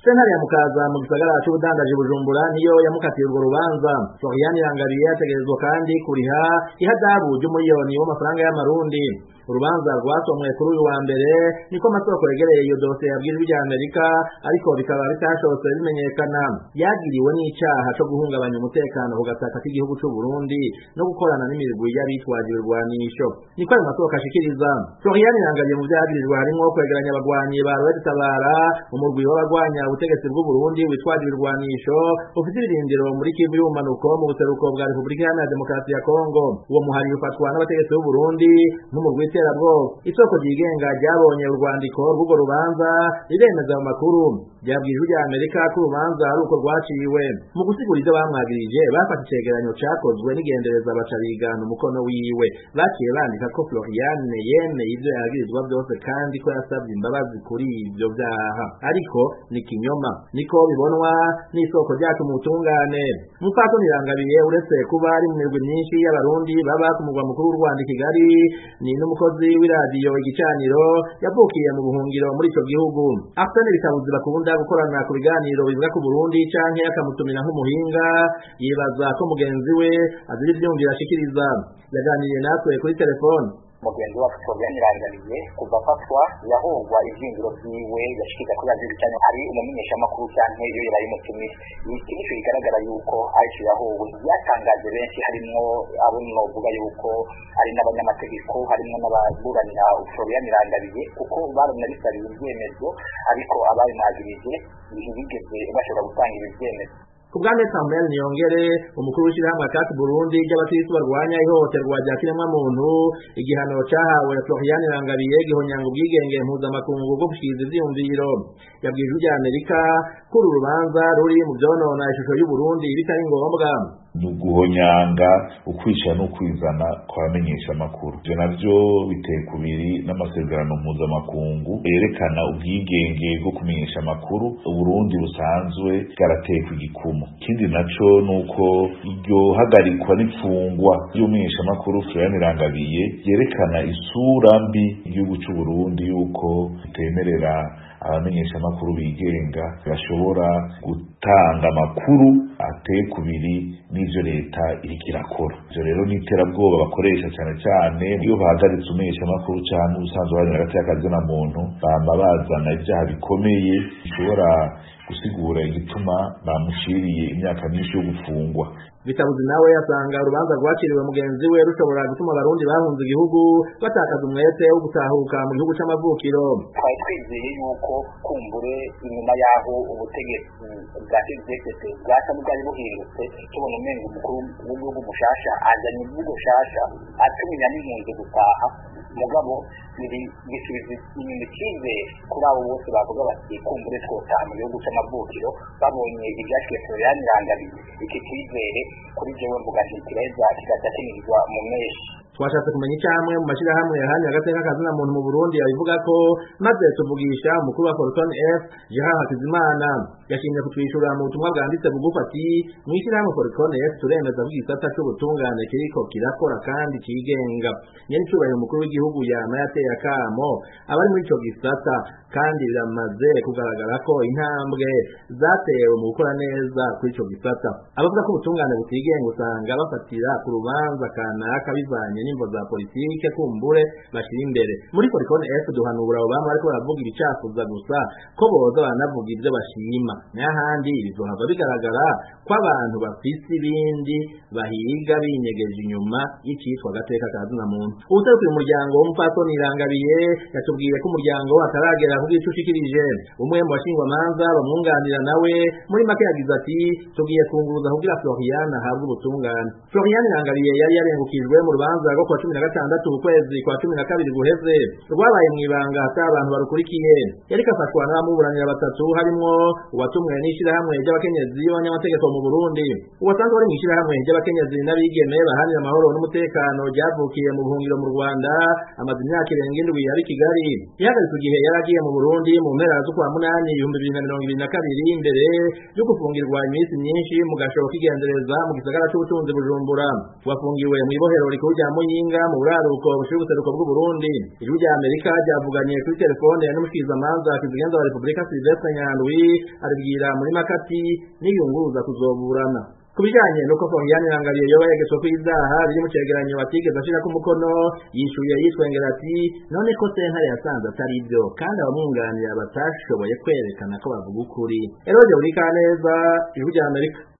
Sentare ya Mukaza mu gisagara c'ubudandaji Bujumbura niyo yamukatiye urwo rubanza. Florian Irangabiye ategerezwa kandi kuriha ihadabu ry'umuliyoni w'amafaranga y'amarundi. Urubanza rwasomwe kuri uyu wa mbere niko amasoko yegereye iyo dosiye yabwirijwe rya Amerika, ariko bikaba bitashobotse bimenyekana. Yagiriwe n'icaha co guhungabanya umutekano ku gataka k'igihugu c'u Burundi no gukorana n'imirwi y'abitwaje ibirwanisho. Niko ayo masoko ashikiriza. Florian Irangabiye mu vyagirijwe harimwo kwegeranya abagwanyi ba Rwetabara, umurwi w'abagwanya ubutegetsi bw'u Burundi witwaje ibirwanisho ufite ibirindiro muri Kivu y'ubumanuko mu buseruko bwa Repubulika Iharanira Demokarasi ya Kongo. Uwo muhari ufatwa n'abategetsi b'u Burundi nk'umurwi w'iterabwoba. Isoko ryigenga ryabonye urwandiko rw'urwo rubanza riremeza mu makuru ryabwirijwe rya Amerika ko urubanza ari uko rwaciwe. Mu gusigura ivyo bamwagirije bafata icegeranyo cakozwe n'igendereza baca bigana umukono wiwe. Baciye bandika ko Florian yemeye ivyo yagirizwa vyose kandi ko yasabye imbabazi kuri ivyo vyaha, ariko ni kinyoma. Niko bibonwa n'isoko ryacu mu butungane. Mupatoni Irangabiye uretse kuba ari mu mirwi myinshi y'abarundi baba ku mugwa mukuru w'u Rwanda Kigali, ni n'umukozi w'iradiyo Igicaniro yavukiye mu buhungiro muri ico gihugu. Arsene Bitabuzi bakunda gukorana ku biganiro bivuga ku Burundi canke akamutumira nk'umuhinga, yibaza ko mugenzi we azira ivyumviro ashikiriza. Yaganiriye natwe kuri telefone. Mugenzi wacu Florian Irangabiye kuva afatwa yahogwa ivyingiro vyiwe yashikira kuri radio Igicaniro hari umumenyesha makuru canke iyo yari mutumire. Ikintu bigaragara yuko ari yahowe yatangaje benshi harimwo abo novuga yuko ari n'abanyamategeko harimwo n'ababuranira Florian Irangabiye kuko baranabisariye ivyemezo, ariko abaye mwagirije ntibigeze bashobora gutanga ivyemezo. Kubwame Samuel Niyongere umukuru w'ishirahamwe Akati Burundi ry'abakristo barwanya ihohoterwa rya kiremwamuntu, igihano cahawe Florian Irangabiye gihonyanga ubwigenge mpuzamakungu bwo gushikiriza ivyiyumviro. Yabwirijwe rya Amerika ko uru rubanza ruri mu vyonona ishusho y'u Burundi bitari ngombwa. Guhonyanga ukwisha no kwizana kwamenyesha makuru je navyo biteye kubiri n'amasezerano mpuzamakungu yerekana ubwigenge bwo kumenyesha makuru Burundi busanzwe bwarateye ku gikumu. Kindi naco nuko iryo hagarikwa n'ifungwa y'umenyesha makuru Florian Irangabiye yerekana isura mbi y'igihugu c'u Burundi yuko itemerera abamenyesha makuru bigenga bashobora gutanga amakuru ateye kubiri n'ivyo leta iriko irakora. Ivyo rero n'iterabwoba bakoresha cane iyo bahagaritse umenyesha makuru canke ubusanzwe bari hagati y'akazi na muntu bama bazana ivyaha bikomeye bishobora gusigura igituma bamushiriye imyaka myinshi yo gufungwa. Bitabuzi nawe yasanga urubanza rwaciriwe mugenzi we rushobora gutuma abarundi bahunze igihugu batakaza umwete wo gutahuka mu gihugu c'amavukiro. Twari twizeye yuko kumbure inyuma yaho ubutegetsi bwa CNDD bwasa bwari buhindutse, tubona umengo umukuru w'igihugu mushasha azanye igihugu shasha atumenya n'impunzi gutaha, mugabo bisubiza inyuma icyizere kuri abo bose bavuga bati kumbure twotaha mu gihugu c'amavukiro babonye ivyashikiye Florian Irangabiye. Iki cyizere kuri jewe mvuga nti kireza kigatinizwa mu meshi. Twashatse kumenya icamwe mu mashirahamwe yahanye agateka kazina muntu mu Burundi abivuga ko, maze tuvugisha umukuru wa Fortune F Gerard Hakizimana yashimye kutwishura mu butumwa bwanditse bugufi ati mwishirahamwe Fortune F turemeza ko igisata c'ubutungane kiriko kirakora kandi kigenga. Nyene icubahiro umukuru w'igihugu yama yateye akamo abari muri ico gisata, kandi biramaze kugaragara ko intambwe zatewe mu gukora neza kuri ico gisata. Abavuga ko ubutungane butigenga usanga bafatira ku rubanza kanaka bivanye n'imvo za politike kumbure bashira imbere. Muri Fortune F duhanura abo bama bariko baravuga ibicafuza gusa ko boza banavuga ivyo bashima, n'ahandi bizohava bigaragara ko abantu bafise ibindi bahiga binyegeje inyuma y'icitwa agateka kazina muntu. Uwuserukira umuryango w'umupatoni Irangabiye yatubwiye ko umuryango ataragera ku bw'ico ushikirije. Umwe mu bashingwamanza bamwunganira nawe muri make yagize ati tugiye kunguruza kugira Florian ahabwe ubutungane. Florian Irangabiye yari yarengukijwe mu rubanza rwo kwa 16 ukwezi kwa 12 guheze rwabaye mw'ibanga hata abantu barukurikiye. Yari kafatwa n'abamuburanira batatu harimwo uwatumwe n'ishirahamwe ry'abakenyezi b'abanyamategeko mu Burundi, uwasanzwe ari mw'ishirahamwe ry'abakenyezi n'abigeme bahanira amahoro n'umutekano ryavukiye mu buhungiro mu Rwanda amaze imyaka irenga 7 ari Kigali. Yahagaritse igihe yaragiye mu Burundi mu mpera z'ukwa 8 2022 imbere yo gufungirwa iminsi myinshi mu gashobo k'igendereza mu gisagara c'ubutunzi Bujumbura. Wafungiwe mw'ibohero rikuru rya Muyinga mu buraruko bushira ubuseruko bw'u Burundi. Ijwi rya Amerika ryavuganye kuri telefone n'umushikirizamanza kizigenza wa Republika Sylvestre Nyandwi aribwira muri Makati niyunguruza kuzoburana. Kubijanye nuko Florian Irangariye yoba yegetswe kw'izaha biri mu cegeranyo batigeze ashira ku mukono yishuye yitwengera ati none ko sentare yasanze atari ibyo kandi abamwunganira batashoboye kwerekana ko bavuga ukuri. Eroje uri kaneza Ijwi rya Amerika.